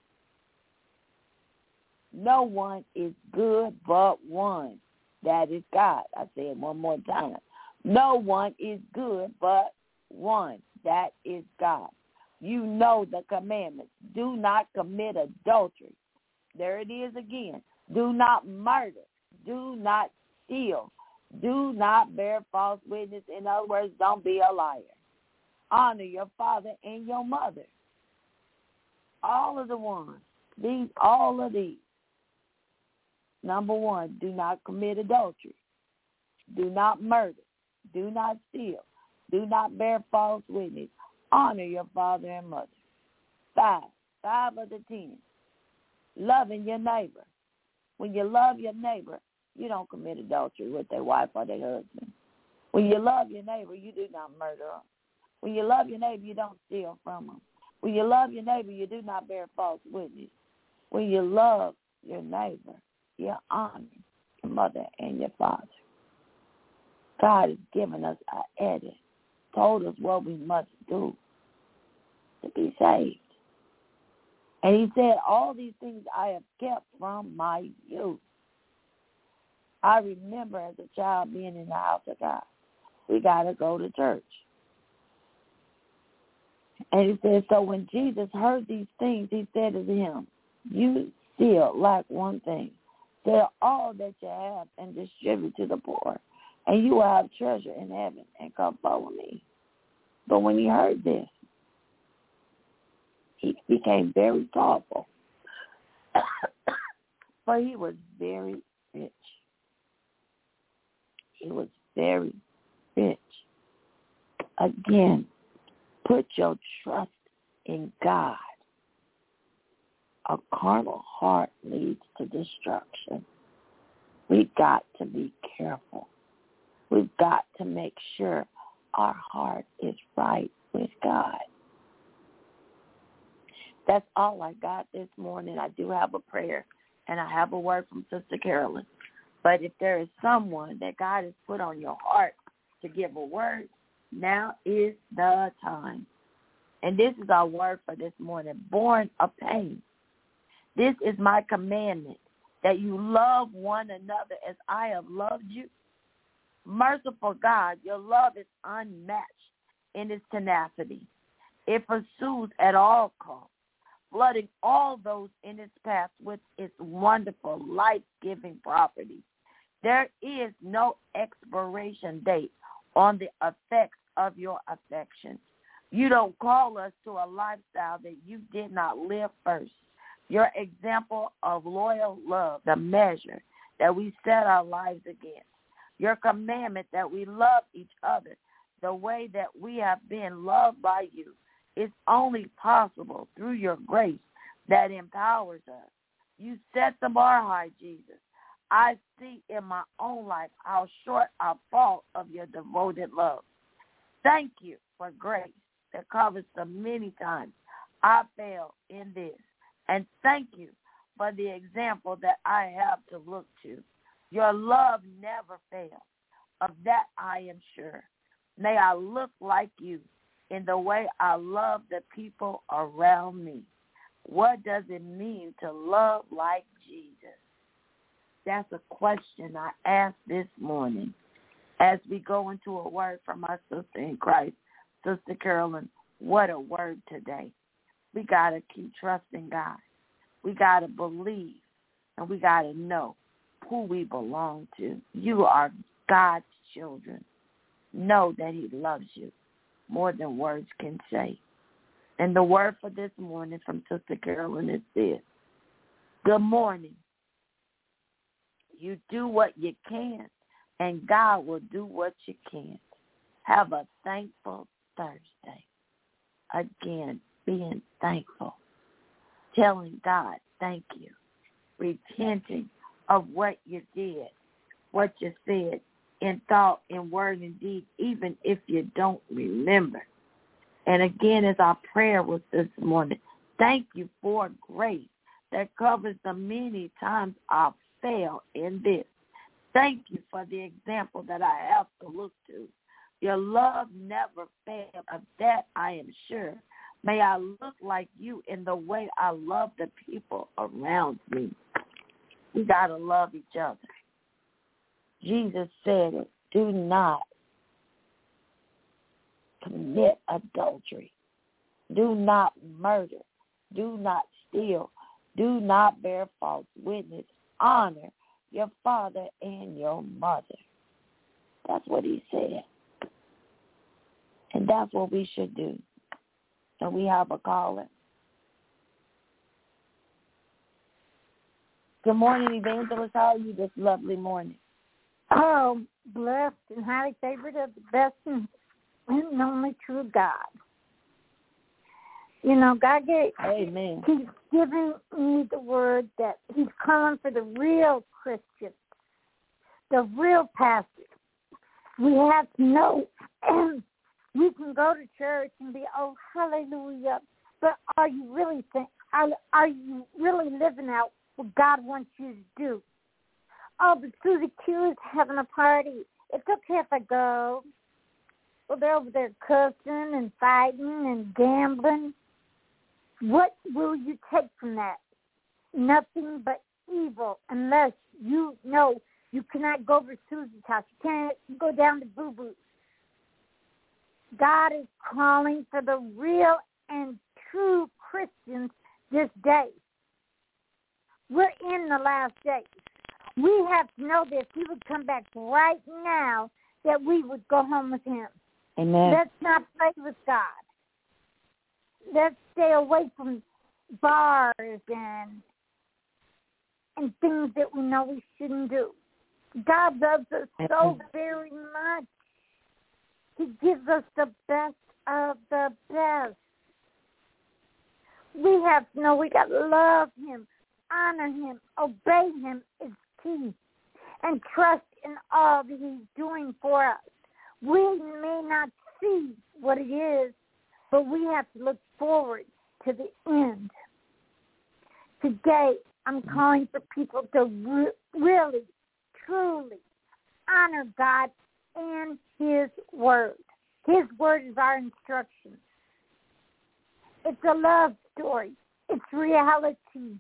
No one is good but one, that is God. I say it one more time. No one is good but one, that is God. You know the commandments. Do not commit adultery. There it is again. Do not murder. Do not steal. Do not bear false witness. In other words, don't be a liar. Honor your father and your mother. All of the ones. All of these. Number one, do not commit adultery. Do not murder. Do not steal. Do not bear false witness. Honor your father and mother. 5 of the 10. Loving your neighbor. When you love your neighbor, you don't commit adultery with their wife or their husband. When you love your neighbor, you do not murder them. When you love your neighbor, you don't steal from them. When you love your neighbor, you do not bear false witness. When you love your neighbor, you honor your mother and your father. God has given us an edit, told us what we must do to be saved. And he said, all these things I have kept from my youth. I remember as a child being in the house of God. We got to go to church. And he said, so when Jesus heard these things, he said to him, you still lack one thing. Sell all that you have and distribute to the poor, and you will have treasure in heaven, and come follow me. But when he heard this, he became very thoughtful, for he was very rich. He was very rich. Again, put your trust in God. A carnal heart leads to destruction. We've got to be careful. We've got to make sure our heart is right with God. That's all I got this morning. I do have a prayer, and I have a word from Sister Carolyn. But if there is someone that God has put on your heart to give a word, now is the time. And this is our word for this morning, born of pain. This is my commandment, that you love one another as I have loved you. Merciful God, your love is unmatched in its tenacity. It pursues at all costs, flooding all those in its path with its wonderful, life-giving properties. There is no expiration date on the effects of your affection. You don't call us to a lifestyle that you did not live first. Your example of loyal love, the measure that we set our lives against. Your commandment that we love each other the way that we have been loved by you is only possible through your grace that empowers us. You set the bar high, Jesus. I see in my own life how short I fall of your devoted love. Thank you for grace that covers the many times I failed in this. And thank you for the example that I have to look to. Your love never fails. Of that I am sure. May I look like you in the way I love the people around me. What does it mean to love like Jesus? That's a question I asked this morning as we go into a word from our sister in Christ, Sister Carolyn. What a word today. We got to keep trusting God. We got to believe, and we got to know who we belong to. You are God's children. Know that he loves you more than words can say. And the word for this morning from Sister Carolyn is this. Good morning. You do what you can, and God will do what you can't. Have a thankful Thursday. Again, being thankful. Telling God, thank you. Repenting of what you did, what you said, in thought, in word, and deed, even if you don't remember. And again, as our prayer was this morning, thank you for grace that covers the many times I've failed in this. Thank you for the example that I have to look to. Your love never fails. Of that I am sure. May I look like you in the way I love the people around me. We got to love each other. Jesus said it. Do not commit adultery. Do not murder. Do not steal. Do not bear false witness. Honor your father and your mother. That's what he said. And that's what we should do. And we have a caller. Good morning, Evangelist. How are you this lovely morning? Oh, blessed and highly favored of the best and only true God. You know, God Amen. He's giving me the word that he's calling for the real Christians, the real pastors. We have to know we can go to church and be, oh, hallelujah, but are you really are you really living out what God wants you to do? Oh, but Susie Q is having a party. It's okay if I go. Well, they're over there cussing and fighting and gambling. What will you take from that? Nothing but evil, unless you know you cannot go over to Susie's house. You can't go down to Boo Boo's. God is calling for the real and true Christians this day. We're in the last days. We have to know that if he would come back right now, that we would go home with him. Amen. Let's not play with God. Let's stay away from bars and things that we know we shouldn't do. God loves us so very much. He gives us the best of the best. We have to know we got to love him, honor him, obey him is key, and trust in all that he's doing for us. We may not see what it is, but we have to look forward to the end. Today, I'm calling for people to really, truly honor God and his word. His word is our instruction. It's a love story. It's reality.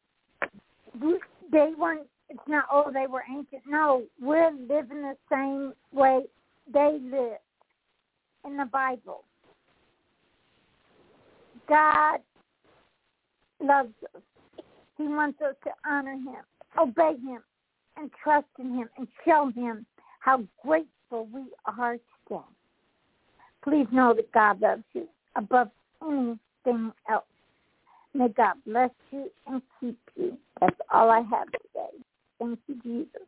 It's not, oh, they were ancient. No, we're living the same way they lived in the Bible. God loves us. He wants us to honor him, obey him, and trust in him, and show him how grateful we are today. Please know that God loves you above anything else. May God bless you and keep you. That's all I have today. Thank you, Jesus.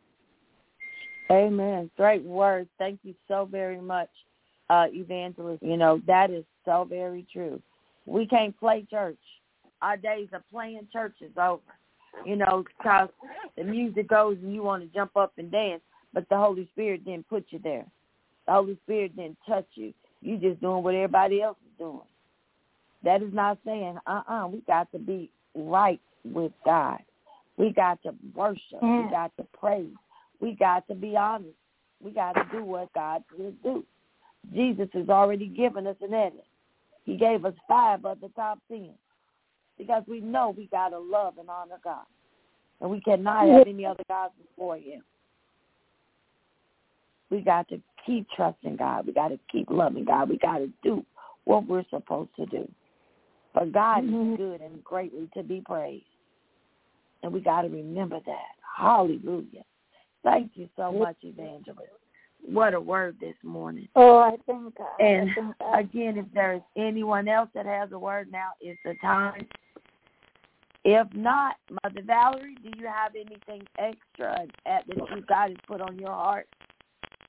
Amen. Great words. Thank you so very much, Evangelist. You know, that is so very true. We can't play church. Our days of playing church is over. You know, because the music goes and you want to jump up and dance, but the Holy Spirit didn't put you there. The Holy Spirit didn't touch you. You just doing what everybody else is doing. That is not saying, we got to be right with God. We got to worship. We got to praise. We got to be honest. We got to do what God will do. Jesus has already given us an edit. He gave us 5 of the top 10 because we know we got to love and honor God. And we cannot have any other gods before him. We got to keep trusting God. We got to keep loving God. We got to do what we're supposed to do. For God is good and greatly to be praised. And we got to remember that. Hallelujah. Thank you so much, Evangelist. What a word this morning. Oh, I thank God. And again, if there is anyone else that has a word, now is the time. If not, Mother Valerie, do you have anything extra that God has put on your heart?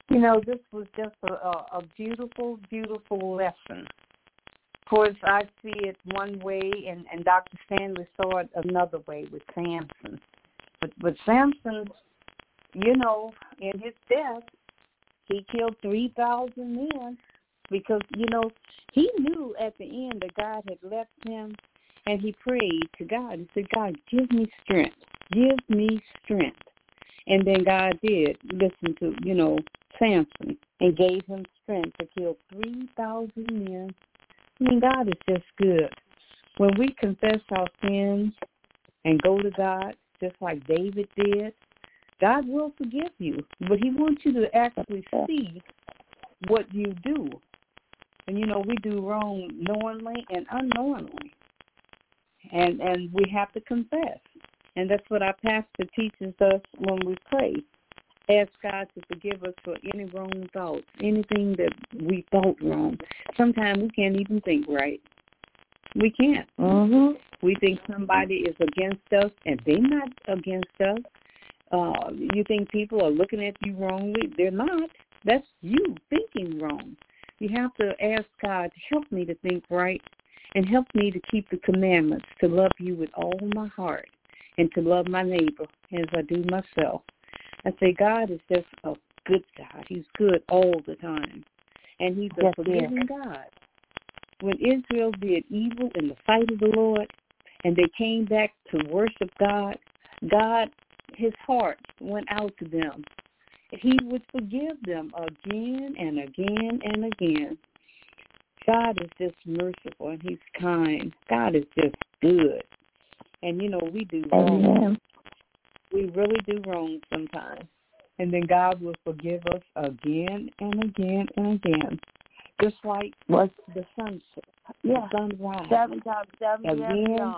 You know, this was just a beautiful, beautiful lesson. Of course, I see it one way, and Dr. Stanley saw it another way with Samson. But Samson, you know, in his death, he killed 3,000 men because, you know, he knew at the end that God had left him, and he prayed to God. He said, God, give me strength. Give me strength. And then God did listen to, you know, Samson and gave him strength to kill 3,000 men. I mean, God is just good. When we confess our sins and go to God, just like David did, God will forgive you. But he wants you to actually see what you do. And, you know, we do wrong knowingly and unknowingly. And we have to confess. And that's what our pastor teaches us when we pray. Ask God to forgive us for any wrong thoughts, anything that we thought wrong. Sometimes we can't even think right. We can't. Mm-hmm. We think somebody is against us, and they're not against us. You think people are looking at you wrongly. They're not. That's you thinking wrong. You have to ask God to help me to think right and help me to keep the commandments, to love you with all my heart and to love my neighbor as I do myself. I say God is just a good God. He's good all the time. And he's a forgiving God. When Israel did evil in the sight of the Lord and they came back to worship God, his heart went out to them. He would forgive them again and again and again. God is just merciful and he's kind. God is just good. And, you know, we do wrong. Amen. We really do wrong sometimes. And then God will forgive us again and again and again. Just like the sunset, the sunrise. 7 times 7 again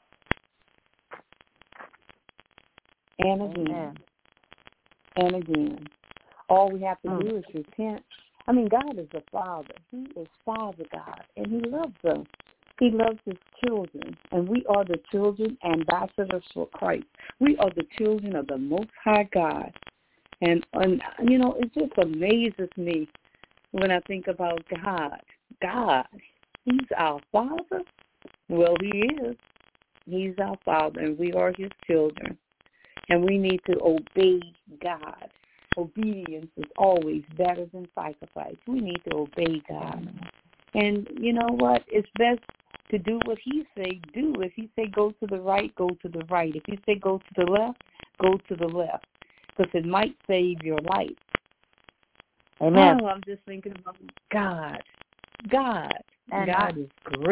and again. Amen. And again. All we have to do is repent. I mean, God is a Father. He is Father God, and he loves us. He loves his children, and we are the children ambassadors for Christ. We are the children of the Most High God. And you know, it just amazes me when I think about God. God, he's our Father. Well, he is. He's our Father, and we are his children. And we need to obey God. Obedience is always better than sacrifice. We need to obey God. And you know what? It's best to do what he say do. If he say go to the right, go to the right. If he say go to the left, go to the left. Because it might save your life. Amen. Oh, I'm just thinking about God. And God is great.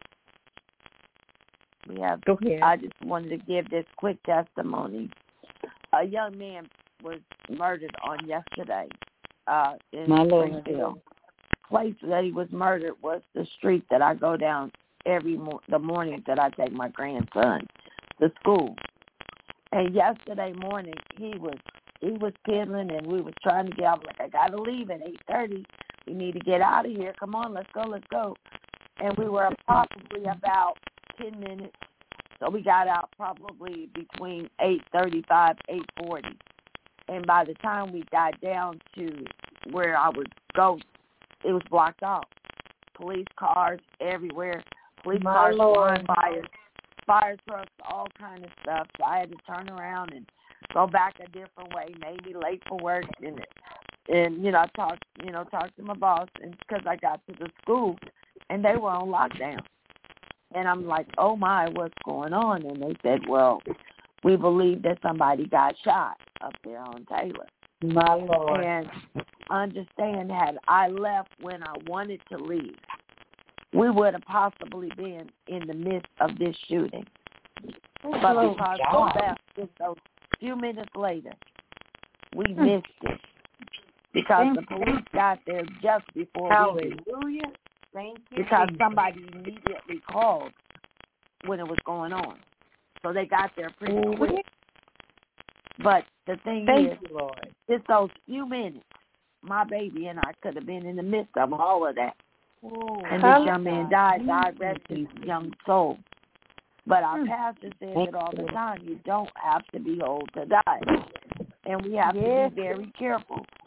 Go ahead. I just wanted to give this quick testimony. A young man was murdered on yesterday in Springfield. The place that he was murdered was the street that I go down the morning that I take my grandson to school. And yesterday morning he was piddling, and we was trying to get out. Like, I gotta leave at 8:30. We need to get out of here. Come on, let's go. And we were probably about 10 minutes. So we got out probably between 8:35, 8:40. And by the time we got down to where I would go, it was blocked off. Police cars everywhere. Police cars flying by, fire trucks, all kind of stuff. So I had to turn around and go back a different way, maybe late for work. And you know, I talked to my boss, and because I got to the school, and they were on lockdown. And I'm like, oh my, what's going on? And they said, well, we believe that somebody got shot up there on Taylor. My Lord. And understand, had I left when I wanted to leave, we would have possibly been in the midst of this shooting. But because I left just a few minutes later, we missed it. Because the police got there just before we did. Hallelujah. Thank you. Because somebody immediately called when it was going on. So they got there pretty quick. But the thing is, Lord, just those few minutes, my baby and I could have been in the midst of all of that. And this young man died. God rest his young soul. But our pastor says it all the time. You don't have to be old to die. And we have to be very careful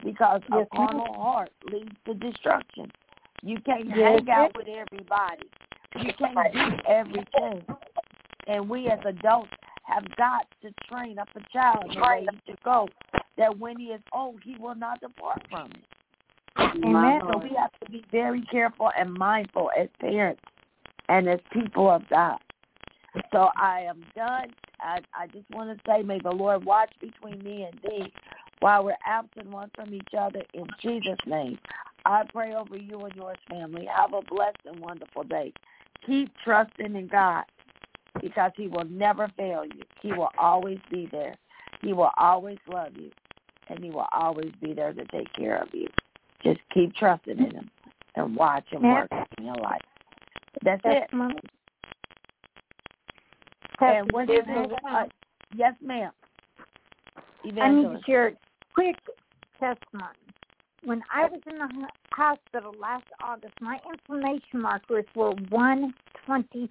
because a Yes, ma'am. carnal heart leads to destruction. You can't Yes, hang out with everybody. You can't do everything. And we as adults have got to train up a child the way he should go, that when he is old, he will not depart from it. Amen. So we have to be very careful and mindful as parents and as people of God. So I am done. I just want to say, may the Lord watch between me and thee while we're absent one from each other in Jesus' name. I pray over you and yours, family. Have a blessed and wonderful day. Keep trusting in God because he will never fail you. He will always be there. He will always love you, and he will always be there to take care of you. Just keep trusting in him and watch him work in your life. That's it. And what is it? Yes, ma'am. I need to share a quick testimony. When I was in the hospital last August, my inflammation markers were 127.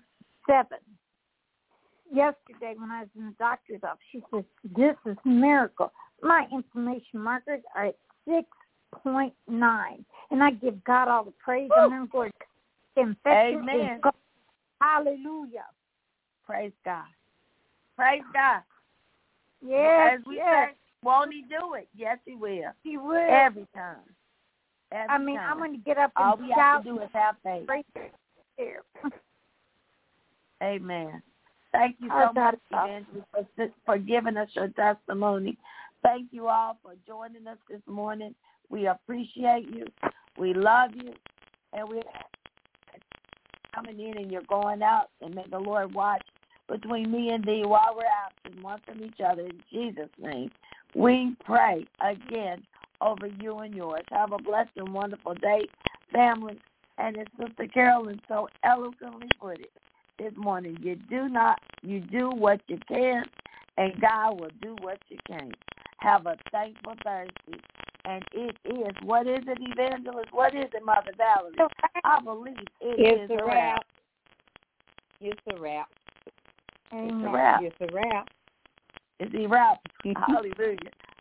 Yesterday, when I was in the doctor's office, she said, "This is a miracle. My inflammation markers are at 6.9." And I give God all the praise. I'm going to infection. Amen. Hallelujah. Praise God. Praise God. Yes, As we yes. say, won't he do it? Yes, he will. He will. Every time. I mean, I'm going to get up and all we have to do is have faith. Right there. Amen. Thank you so much, Evangelist, for giving us your testimony. Thank you all for joining us this morning. We appreciate you. We love you. And we're coming in and you're going out. And may the Lord watch between me and thee while we're absent one from each other. In Jesus' name, we pray again over you and yours. Have a blessed and wonderful day, family. And as Sister Carolyn so eloquently put it this morning, you do what you can, and God will do what you can. Have a thankful Thursday. And it is, what is it, Evangelist? What is it, Mother Valerie? I believe it's a wrap. It's a wrap. It's a wrap. It's a wrap. It's a wrap. Hallelujah.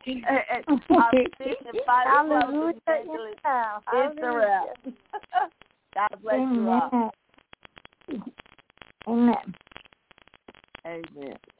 Hallelujah. It's a wrap. God bless you all. Amen. Amen.